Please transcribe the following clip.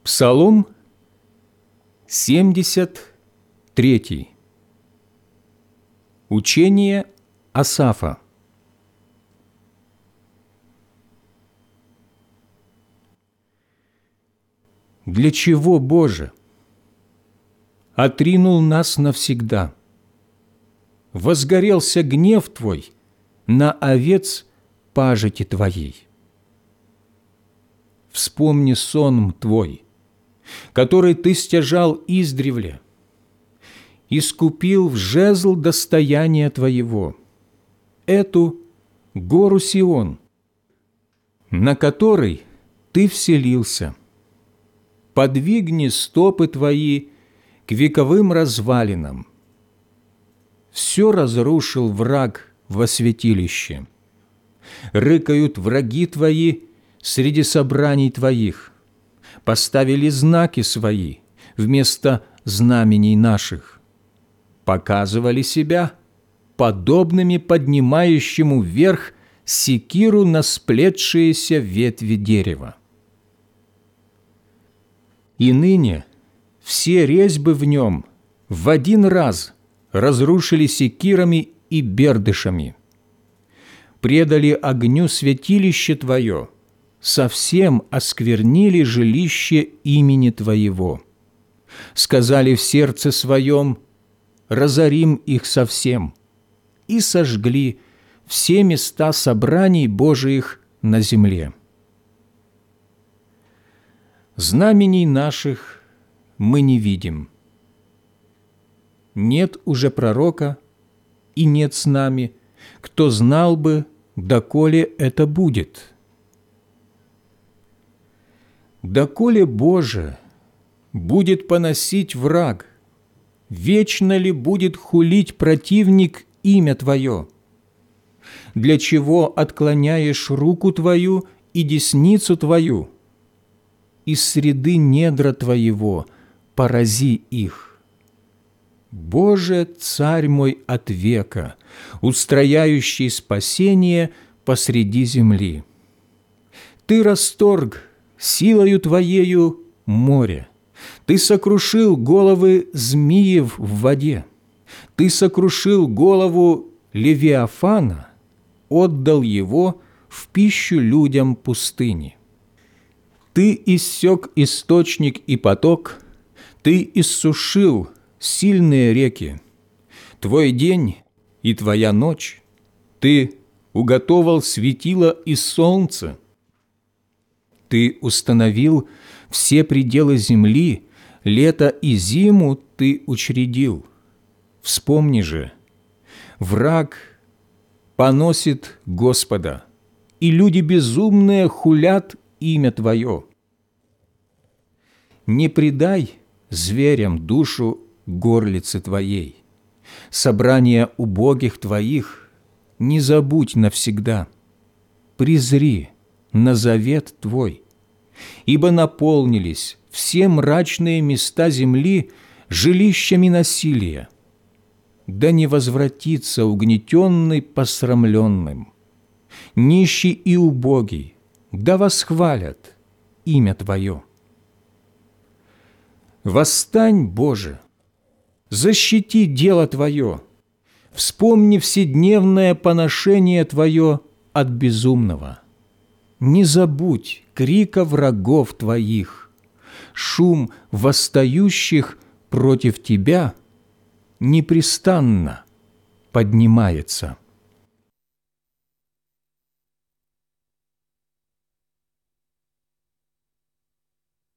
Псалом 73. Учение Асафа. Для чего, Боже, отринул нас навсегда? Возгорелся гнев Твой на овец пажити Твоей. Вспомни сон Твой, который Ты стяжал издревле, искупил в жезл достояния Твоего, эту гору Сион, на которой Ты вселился. Подвигни стопы Твои к вековым развалинам. Все разрушил враг во святилище. Рыкают враги Твои среди собраний Твоих. Поставили знаки свои вместо знамений наших. Показывали себя подобными поднимающему вверх секиру на сплетшиеся ветви дерева. И ныне все резьбы в нем в один раз разрушили секирами и бердышами. Предали огню святилище Твое, совсем осквернили жилище имени Твоего. Сказали в сердце своем: разорим их совсем, и сожгли все места собраний Божиих на земле. Знамений наших мы не видим. Нет уже пророка, и нет с нами, кто знал бы, доколе это будет. Доколе, Боже, будет поносить враг, вечно ли будет хулить противник имя Твое? Для чего отклоняешь руку Твою и десницу Твою? Из среды недра Твоего порази их. Боже, Царь мой от века, устрояющий спасение посреди земли. Ты расторг силою Твоею море, Ты сокрушил головы змеев в воде, Ты сокрушил голову Левиафана, отдал его в пищу людям пустыни. Ты иссек источник и поток, Ты иссушил сильные реки. Твой день и Твоя ночь, Ты уготовал светило и солнце. Ты установил все пределы земли, лето и зиму Ты учредил. Вспомни же, враг поносит Господа, и люди безумные хулят имя Твое. Не предай зверям душу горлицы Твоей, собрание убогих Твоих не забудь навсегда. Презри на завет Твой, ибо наполнились все мрачные места земли жилищами насилия. Да не возвратится угнетенный посрамленным, нищий и убогий, да восхвалят имя Твое. Восстань, Боже, защити дело Твое, вспомни вседневное поношение Твое от безумного. Не забудь крика врагов Твоих, шум восстающих против Тебя непрестанно поднимается.